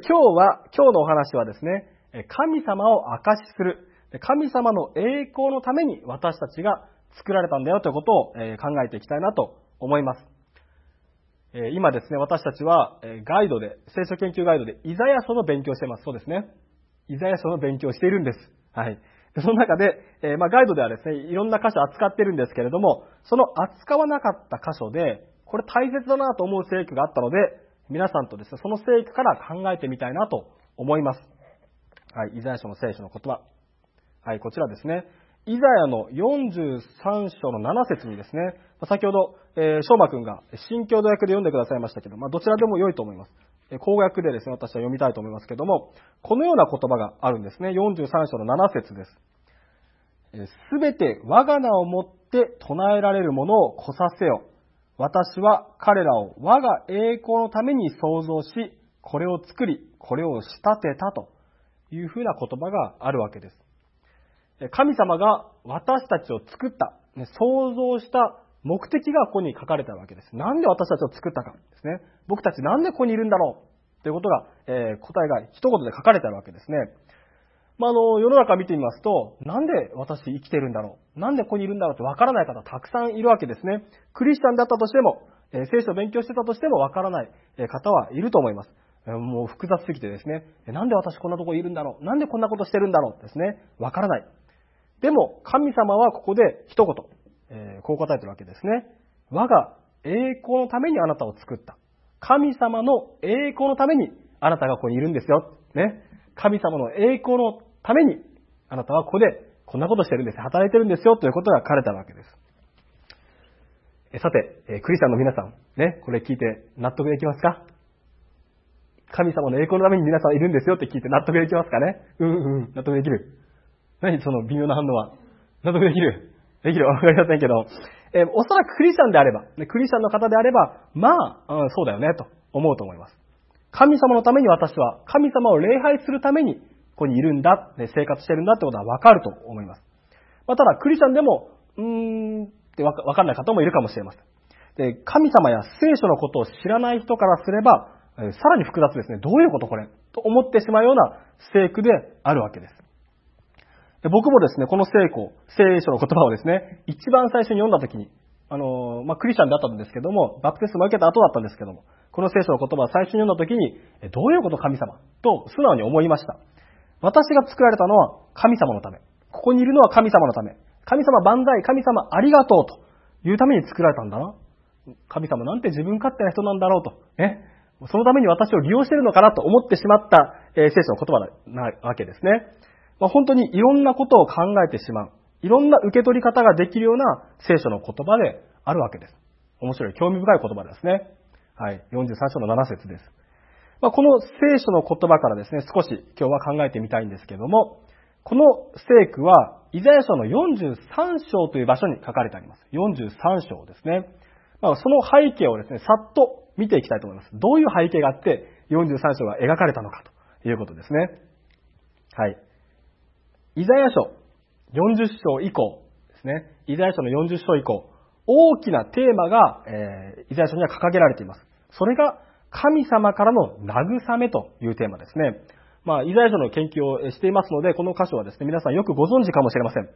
今日のお話はですね、神様を証しする。神様の栄光のために私たちが作られたんだよということを考えていきたいなと思います。今ですね、私たちはガイドで、聖書研究ガイドでイザヤ書の勉強をしています。そうですね。イザヤ書の勉強をしているんです。はい。その中で、ガイドではですね、いろんな箇所を扱っているんですけれども、その扱わなかった箇所で、これ大切だなと思う聖句があったので、皆さんとですね、その聖句から考えてみたいなと思います。はい、イザヤ書の聖書の言葉。はい、こちらですね。イザヤの43章の7節にですね、先ほど、翔馬くんが新共同訳で読んでくださいましたけど、どちらでも良いと思います。公訳でですね、私は読みたいと思いますけども、このような言葉があるんですね。43章の7節です。すべて我が名をもって唱えられるものを来させよ。私は彼らを我が栄光のために創造し、これを作り、これを仕立てたというふうな言葉があるわけです。神様が私たちを作った、創造した目的がここに書かれたわけです。なんで私たちを作ったかですね。僕たちなんでここにいるんだろうということが、答えが一言で書かれてあるわけですね。世の中見てみますと、なんで私生きてるんだろう、なんでここにいるんだろうってわからない方たくさんいるわけですね。クリスチャンだったとしても、聖書を勉強してたとしてもわからない方はいると思います。もう複雑すぎてですね、なんで私こんなところにいるんだろう、なんでこんなことしてるんだろうですね、わからない。でも神様はここで一言、こう答えてるわけですね。我が栄光のためにあなたを作った。神様の栄光のためにあなたがここにいるんですよ。ね。神様の栄光のためにあなたはここでこんなことしてるんです。働いてるんですよということが書かれたわけです。さて、クリスチャンの皆さん、ね、これ聞いて納得できますか？神様の栄光のために皆さんいるんですよって聞いて納得できますかね？納得できる。何その微妙な反応は。納得できるわかりませんけど、おそらくクリスチャンであれば、クリスチャンの方であれば、そうだよね、と思うと思います。神様のために私は、神様を礼拝するために、ここにいるんだ、生活してるんだってことはわかると思います。ただ、クリスチャンでも、ってわかんない方もいるかもしれません。で、神様や聖書のことを知らない人からすれば、さらに複雑ですね。どういうことこれと思ってしまうような聖句であるわけです。僕もですね、この聖書の言葉をですね、一番最初に読んだときに、クリスチャンだったんですけども、バプテスマを受けた後だったんですけども、この聖書の言葉を最初に読んだときに、どういうこと神様と素直に思いました。私が作られたのは神様のため。ここにいるのは神様のため。神様万歳、神様ありがとうというために作られたんだな。神様なんて自分勝手な人なんだろうと。そのために私を利用しているのかなと思ってしまった、聖書の言葉なわけですね。本当にいろんなことを考えてしまう。いろんな受け取り方ができるような聖書の言葉であるわけです。面白い、興味深い言葉ですね。はい。43章の7節です。この聖書の言葉からですね、少し今日は考えてみたいんですけども、この聖句はイザヤ書の43章という場所に書かれてあります。43章ですね。その背景をですね、さっと見ていきたいと思います。どういう背景があって43章が描かれたのかということですね。はい。イザヤ書40章以降ですね。イザヤ書の40章以降、大きなテーマが、イザヤ書には掲げられています。それが神様からの慰めというテーマですね。イザヤ書の研究をしていますので、この箇所はですね、皆さんよくご存知かもしれません。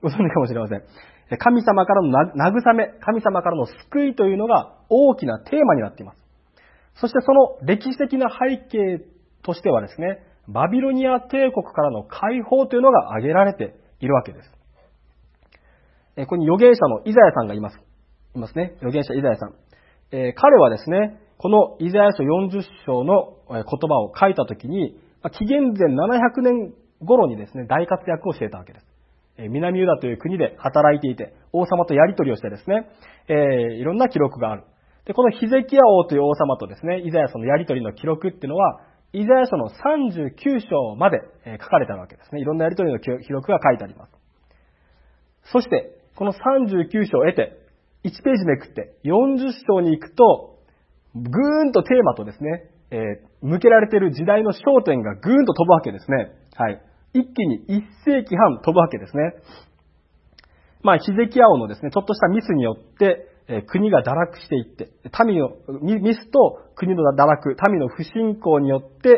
神様からの慰め、神様からの救いというのが大きなテーマになっています。そしてその歴史的な背景としてはですね、バビロニア帝国からの解放というのが挙げられているわけです。ここに預言者のイザヤさんがいますね。預言者イザヤさん。彼はですね、このイザヤ書40章の言葉を書いたときに、紀元前700年頃にですね、大活躍をしていたわけです。南ユダという国で働いていて、王様とやり取りをしてですね、いろんな記録がある。で、このヒゼキヤ王という王様とですね、イザヤ書のやり取りの記録っていうのは、イザヤ書の39章まで書かれたわけですね。いろんなやり取りの記録が書いてあります。そして、この39章を得て、1ページめくって40章に行くと、ぐーんとテーマとですね、向けられている時代の焦点がぐーんと飛ぶわけですね。はい。一気に1世紀半飛ぶわけですね。ヒゼキヤ王のですね、ちょっとしたミスによって、国が堕落していって、ミスと国の堕落、民の不信仰によって、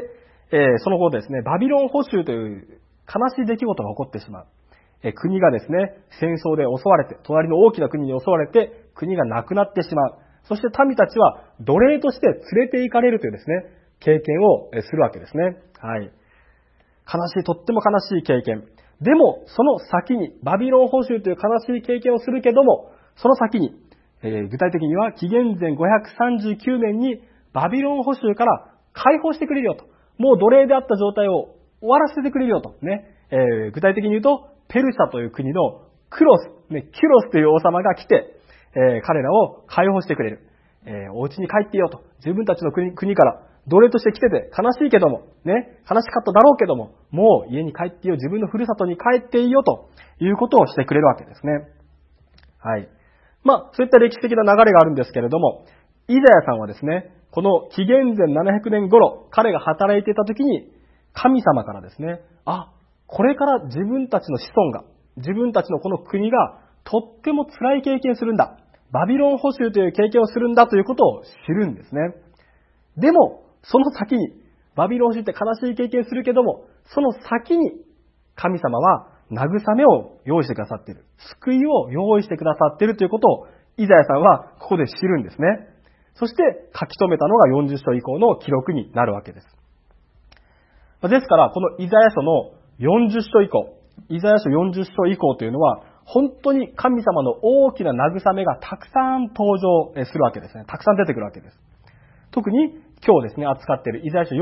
その後ですね、バビロン捕囚という悲しい出来事が起こってしまう。国がですね、戦争で襲われて、隣の大きな国に襲われて、国がなくなってしまう。そして民たちは奴隷として連れて行かれるというですね、経験をするわけですね。はい。とっても悲しい経験。でも、その先に、バビロン捕囚という悲しい経験をするけども、その先に、具体的には紀元前539年にバビロン捕囚から解放してくれるよと。もう奴隷であった状態を終わらせてくれるよと。ね。具体的に言うと、ペルシャという国のキュロスという王様が来て、彼らを解放してくれる。お家に帰っていようと。自分たちの国から奴隷として来てて悲しいけども、ね、悲しかっただろうけども、もう家に帰っていいよ、自分のふるさとに帰っていいよということをしてくれるわけですね。はい。そういった歴史的な流れがあるんですけれども、イザヤさんはですね、この紀元前700年頃、彼が働いていた時に、神様からですね、これから自分たちの子孫が、自分たちのこの国がとっても辛い経験するんだ。バビロン捕囚という経験をするんだということを知るんですね。でも、その先に、バビロン捕囚って悲しい経験するけども、その先に神様は慰めを用意してくださっている。救いを用意してくださっているということを、イザヤさんはここで知るんですね。そして書き留めたのが40章以降の記録になるわけです。ですから、このイザヤ書の40章以降、イザヤ書40章以降というのは、本当に神様の大きな慰めがたくさん登場するわけですね。たくさん出てくるわけです。特に今日ですね、扱っているイザヤ書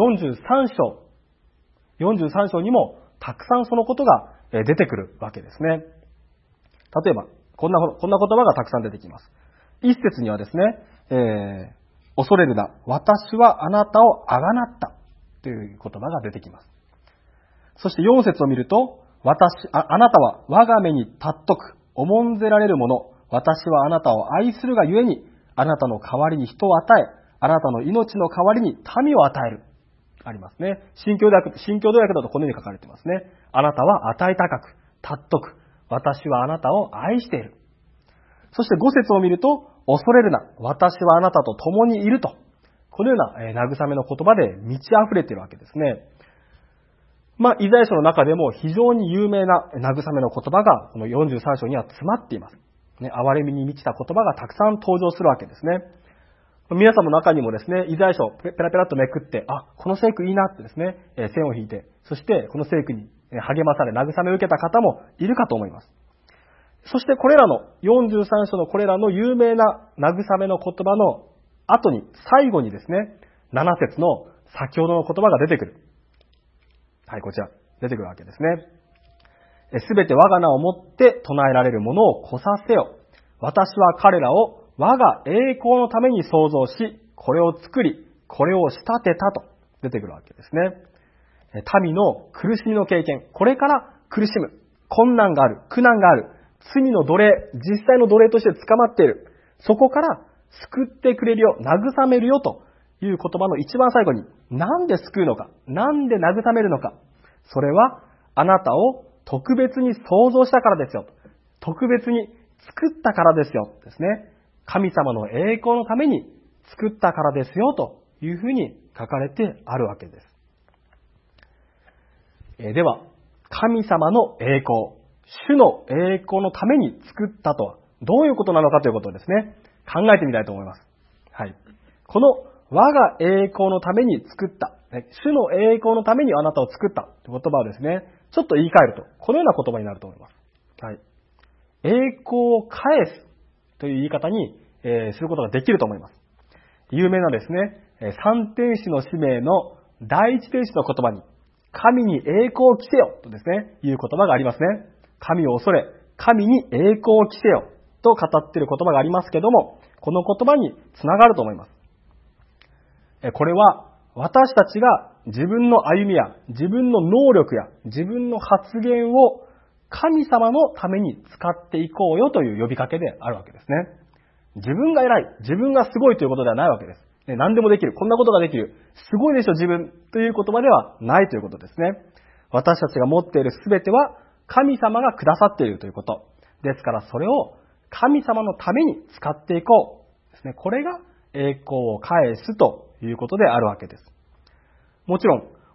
43章にもたくさんそのことが出てくるわけですね。例えば、こんな言葉がたくさん出てきます。一節にはですね、恐れるな、私はあなたをあがなったという言葉が出てきます。そして4節を見ると、あなたは我が目に尊く、重んぜられるもの、私はあなたを愛するがゆえに、あなたの代わりに人を与え、あなたの命の代わりに民を与える。ありますね。新共同訳だとこのように書かれていますね。あなたは与え高く、尊く、私はあなたを愛している。そして5節を見ると、恐れるな、私はあなたと共にいると。このような慰めの言葉で満ち溢れているわけですね。イザヤ書の中でも非常に有名な慰めの言葉がこの43章には詰まっています。憐れみに満ちた言葉がたくさん登場するわけですね。皆さんの中にもですね、イザヤ書をペラペラっとめくって、この聖句いいなってですね、線を引いて、そしてこの聖句に励まされ慰めを受けた方もいるかと思います。そしてこれらの43章のこれらの有名な慰めの言葉の後に、最後にですね、7節の先ほどの言葉が出てくる。はい、こちら、出てくるわけですね。すべて我が名をもって唱えられるものを来させよ。私は彼らを我が栄光のために創造し、これを作り、これを仕立てたと出てくるわけですね。民の苦しみの経験、これから苦しむ、困難がある、苦難がある、罪の奴隷、実際の奴隷として捕まっている。そこから救ってくれるよ、慰めるよという言葉の一番最後に、なんで救うのか、なんで慰めるのか。それはあなたを特別に創造したからですよ。特別に作ったからですよ。ですね。神様の栄光のために作ったからですよというふうに書かれてあるわけです。では、神様の栄光、主の栄光のために作ったとはどういうことなのかということをですね、考えてみたいと思います。はい。この我が栄光のために作った、主の栄光のためにあなたを作ったという言葉をですね、ちょっと言い換えると、このような言葉になると思います。はい。栄光を返すという言い方に、することができると思います。有名なですね、三天使の使命の第一天使の言葉に、神に栄光を着せよとですね、いう言葉がありますね。神を恐れ、神に栄光を着せよと語っている言葉がありますけども、この言葉につながると思います。これは私たちが自分の歩みや自分の能力や自分の発言を神様のために使っていこうよという呼びかけであるわけですね。自分が偉い、自分がすごいということではないわけです。何でもできる、こんなことができる、すごいでしょ自分という言葉ではないということですね。私たちが持っているすべては神様がくださっているということ。ですからそれを神様のために使っていこうですね。これが栄光を返すということであるわけです。もちろん、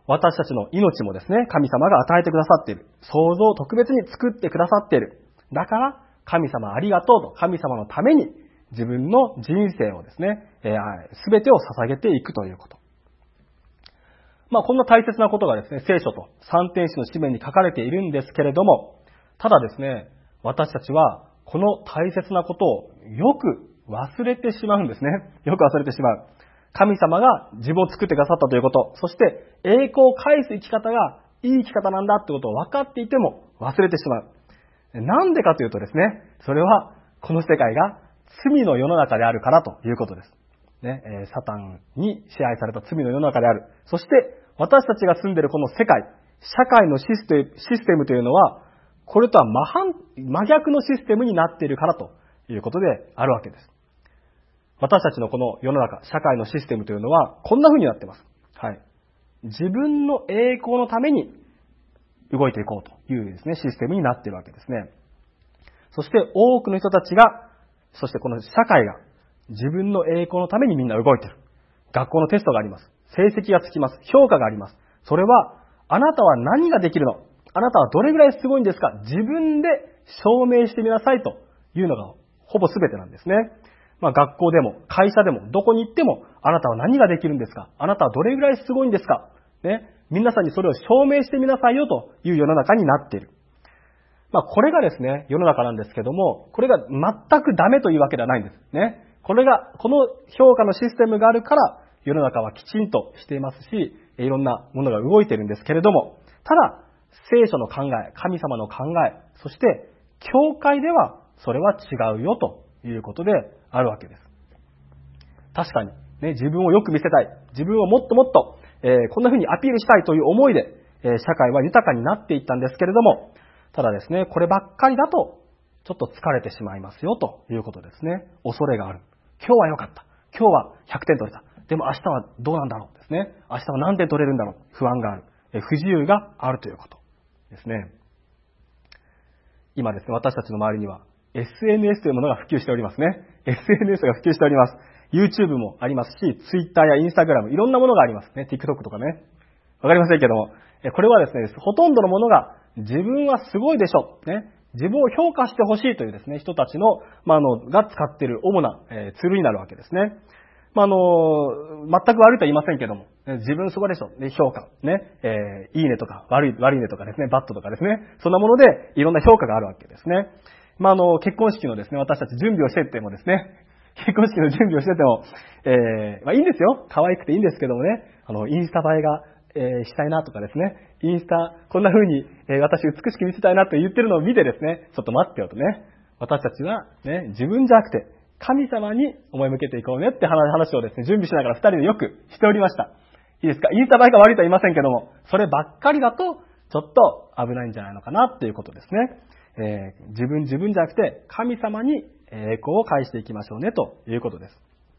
私たちの命もですね、神様が与えてくださっている。創造を特別に作ってくださっている。だから、神様ありがとうと、神様のために自分の人生をですね、すべてを捧げていくということ。こんな大切なことがですね、聖書と三天使の使命に書かれているんですけれども、ただですね、私たちはこの大切なことをよく忘れてしまうんですね。よく忘れてしまう。神様が自分を作ってくださったということ、そして栄光を返す生き方がいい生き方なんだってことを分かっていても忘れてしまう。なんでかというとですね、それはこの世界が罪の世の中であるからということです。ね、サタンに支配された罪の世の中である。そして私たちが住んでいるこの世界、社会のシステムというのは、これとは真逆のシステムになっているからということであるわけです。私たちのこの世の中、社会のシステムというのはこんな風になっています。はい。自分の栄光のために動いていこうというですね、システムになっているわけですね。そして多くの人たちが、そしてこの社会が自分の栄光のためにみんな動いている。学校のテストがあります。成績がつきます。評価があります。それは、あなたは何ができるの？あなたはどれぐらいすごいんですか？自分で証明してみなさいというのがほぼ全てなんですね。学校でも会社でもどこに行っても、あなたは何ができるんですか？あなたはどれぐらいすごいんですか？ね。皆さんにそれを証明してみなさいよという世の中になっている。これがですね、世の中なんですけども、これが全くダメというわけではないんですね。この評価のシステムがあるから、世の中はきちんとしていますし、いろんなものが動いているんですけれども、ただ、聖書の考え、神様の考え、そして、教会ではそれは違うよということであるわけです。確かに、ね、自分をよく見せたい、自分をもっともっと、こんな風にアピールしたいという思いで、社会は豊かになっていったんですけれども、ただですね、こればっかりだと、ちょっと疲れてしまいますよということですね。恐れがある。今日は良かった。今日は100点取れた。でも明日はどうなんだろうですね。明日は何点取れるんだろう。不安がある。不自由があるということですね。今ですね、私たちの周りには SNS というものが普及しておりますね。SNS が普及しております。YouTube もありますし、Twitter や Instagram、いろんなものがありますね。TikTok とかね。わかりませんけども、これはですね、ほとんどのものが自分はすごいでしょ。ね。自分を評価してほしいというですね、人たちの、が使っている主な、ツールになるわけですね。全く悪いとは言いませんけども、自分すごいでしょ。評価。ね。いいねとか、悪いねとかですね、バットとかですね。そんなもので、いろんな評価があるわけですね。結婚式のですね、私たち準備をしてってもですね、結婚式の準備をしてても、いいんですよ。可愛くていいんですけどもね、インスタ映えが、したいなとかですね、インスタ、こんな風に、私美しく見せたいなと言ってるのを見てですね、ちょっと待ってよとね、私たちはね、自分じゃなくて、神様に思い向けていこうねって話をですね、準備しながら二人でよくしておりました。いいですか？インスタ映えが悪いとは言いませんけども、そればっかりだと、ちょっと危ないんじゃないのかなっていうことですね。自分じゃなくて、神様に栄光を返していきましょうねということです。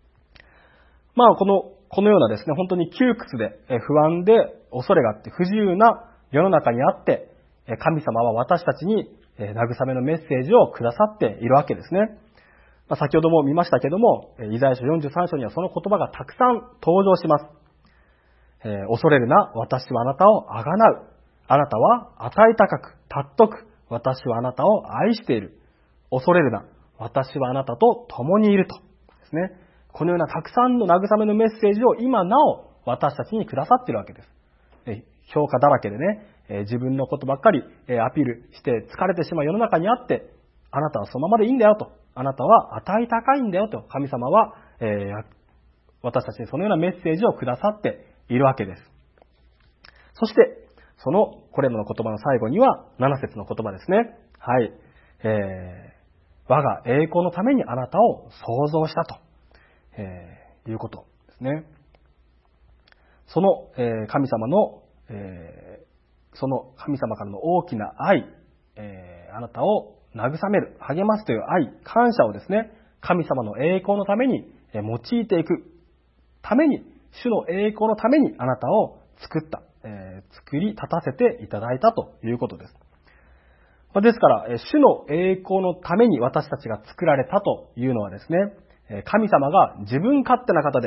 このようなですね、本当に窮屈で不安で恐れがあって不自由な世の中にあって、神様は私たちに慰めのメッセージをくださっているわけですね。先ほども見ましたけども、イザヤ書43章にはその言葉がたくさん登場します。恐れるな、私はあなたをあがなう。あなたは値高く、尊く、私はあなたを愛している。恐れるな、私はあなたと共にいるとですね。このようなたくさんの慰めのメッセージを今なお私たちにくださっているわけです。評価だらけでね、自分のことばっかりアピールして疲れてしまう世の中にあって、あなたはそのままでいいんだよと。あなたは値高いんだよと。神様は、私たちにそのようなメッセージをくださっているわけです。そして、これらの言葉の最後には7節の言葉ですね。はい。我が栄光のためにあなたを創造したと。いうことですね。その神様の、その神様からの大きな愛、あなたを慰める、励ますという愛、感謝をですね、神様の栄光のために用いていくために、主の栄光のためにあなたを作った、作り立たせていただいたということです。ですから、主の栄光のために私たちが作られたというのはですね、神様が自分勝手な方で、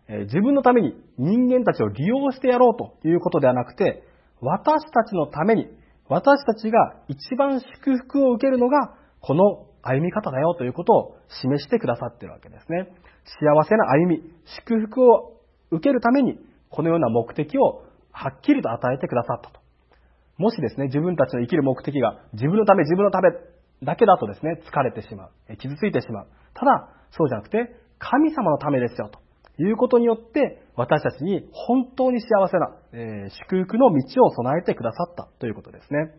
自分のために人間たちを利用してやろうということではなくて、私たちのために、私たちが一番祝福を受けるのが、この歩み方だよということを示してくださっているわけですね。幸せな歩み、祝福を受けるために、このような目的をはっきりと与えてくださったと。もしですね、自分たちの生きる目的が自分のためだけだとですね、疲れてしまう、傷ついてしまう。ただ、そうじゃなくて、神様のためですよということによって、私たちに本当に幸せな、祝福の道を備えてくださったということですね。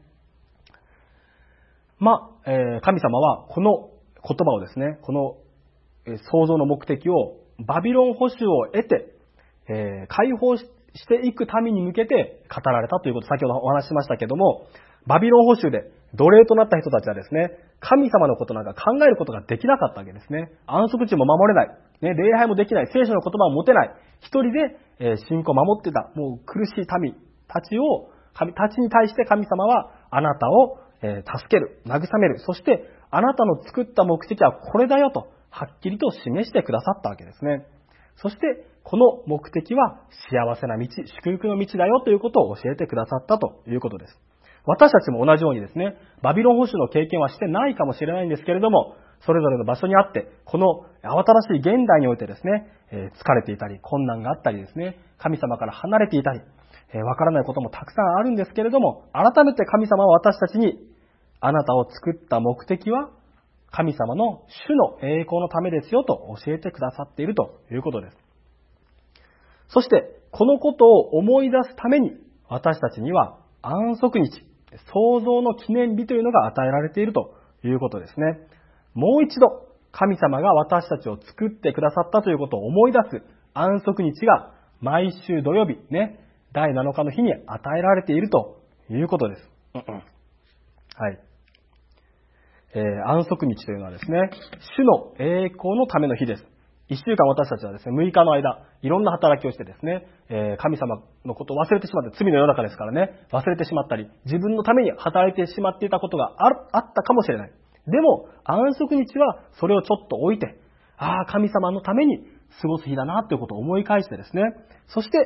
神様はこの言葉をですね、この創造の目的をバビロン捕囚を得て、解放していくために向けて語られたということ、先ほどお話ししましたけども、バビロン捕囚で奴隷となった人たちはですね、神様のことなんか考えることができなかったわけですね。安息日も守れない、礼拝もできない、聖書の言葉を持てない、一人で信仰を守ってた、もう苦しい民たちに対して神様はあなたを助ける、慰める、そしてあなたの作った目的はこれだよとはっきりと示してくださったわけですね。そしてこの目的は幸せな道、祝福の道だよということを教えてくださったということです。私たちも同じようにですね、バビロン捕囚の経験はしてないかもしれないんですけれども、それぞれの場所にあって、この慌ただしい現代においてですね、疲れていたり、困難があったりですね、神様から離れていたり、わからないこともたくさんあるんですけれども、改めて神様は私たちに、あなたを作った目的は、神様の主の栄光のためですよと教えてくださっているということです。そして、このことを思い出すために、私たちには安息日、創造の記念日というのが与えられているということですね。もう一度、神様が私たちを作ってくださったということを思い出す安息日が毎週土曜日、第7日の日に与えられているということです。はい。安息日というのはですね、主の栄光のための日です。1週間私たちはですね、6日の間、いろんな働きをしてですね、神様のことを忘れてしまって、罪の世の中ですからね、忘れてしまったり、自分のために働いてしまっていたことがあったかもしれない。でも、安息日はそれをちょっと置いて、神様のために過ごす日だなということを思い返してですね、そして、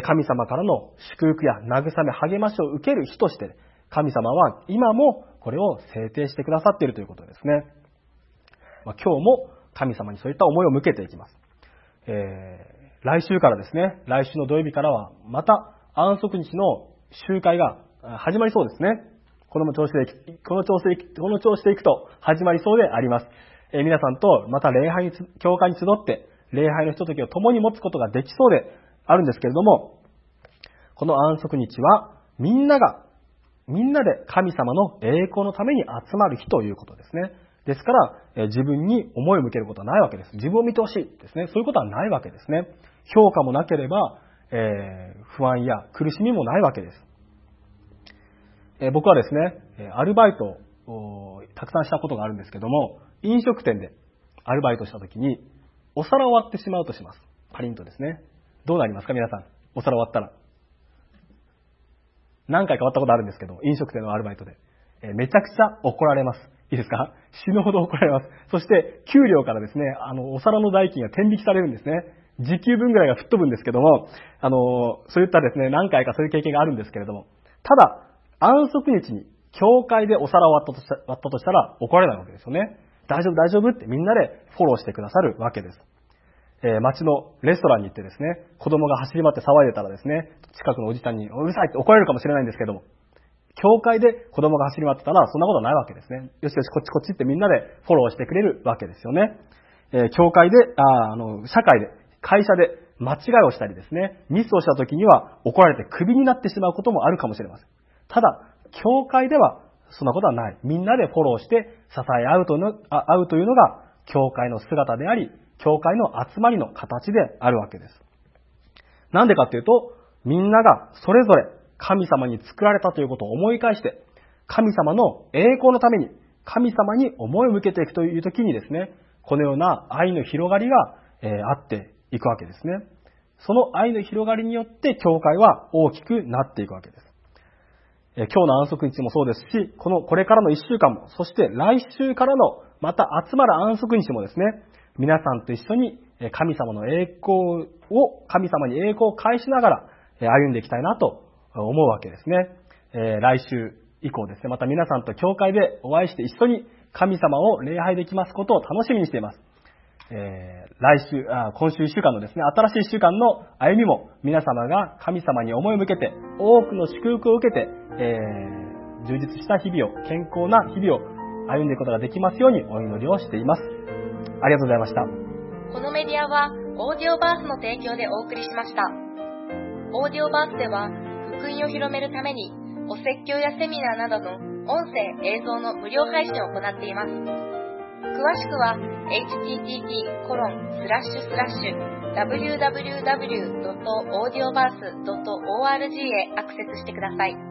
神様からの祝福や慰め、励ましを受ける日として、神様は今もこれを制定してくださっているということですね。今日も神様にそういった思いを向けていきます。来週からですね、来週の土曜日からはまた安息日の集会が始まりそうですね。この調子でいくと始まりそうであります。皆さんとまた教会に集って礼拝のひとときを共に持つことができそうであるんですけれども、この安息日はみんなで神様の栄光のために集まる日ということですね。ですから、自分に思いを向けることはないわけです。自分を見てほしいですね。そういうことはないわけですね。評価もなければ、不安や苦しみもないわけです。僕はですね、アルバイトをたくさんしたことがあるんですけども、飲食店でアルバイトしたときに、お皿を割ってしまうとします。パリンとですね。どうなりますか皆さん。お皿割ったら。何回か割ったことあるんですけど、飲食店のアルバイトで。めちゃくちゃ怒られます。いいですか？死ぬほど怒られます。そして、給料からですね、お皿の代金が天引きされるんですね。時給分ぐらいが吹っ飛ぶんですけども、そういったですね、何回かそういう経験があるんですけれども、ただ、安息日に、教会でお皿を割ったとしたら怒られないわけですよね。大丈夫、大丈夫ってみんなでフォローしてくださるわけです。街のレストランに行ってですね、子供が走り回って騒いでたらですね、近くのおじさんにうるさいって怒られるかもしれないんですけども、教会で子供が走り回ってたらそんなことないわけですね。よしよし、こっちこっちってみんなでフォローしてくれるわけですよね。教会で、社会で、会社で間違いをしたりですね、ミスをした時には怒られてクビになってしまうこともあるかもしれません。ただ、教会ではそんなことはない。みんなでフォローして支え合うというのが教会の姿であり、教会の集まりの形であるわけです。なんでかっていうと、みんながそれぞれ神様に作られたということを思い返して、神様の栄光のために、神様に思いを向けていくというときにですね、このような愛の広がりが、あっていくわけですね。その愛の広がりによって、教会は大きくなっていくわけです。今日の安息日もそうですし、これからの1週間も、そして来週からのまた集まる安息日もですね、皆さんと一緒に神様に栄光を返しながら歩んでいきたいなと思うわけですね。来週以降ですね、また皆さんと教会でお会いして一緒に神様を礼拝できますことを楽しみにしています。今週1週間のですね、新しい1週間の歩みも皆様が神様に思いを向けて、多くの祝福を受けて、充実した日々を、健康な日々を歩んでいくことができますようにお祈りをしています。ありがとうございました。 このメディアはオーディオバースの提供でお送りしました。オーディオバースでは福音を広めるためにお説教やセミナーなどの音声・映像の無料配信を行っています。詳しくは http://www.audioverse.org へアクセスしてください。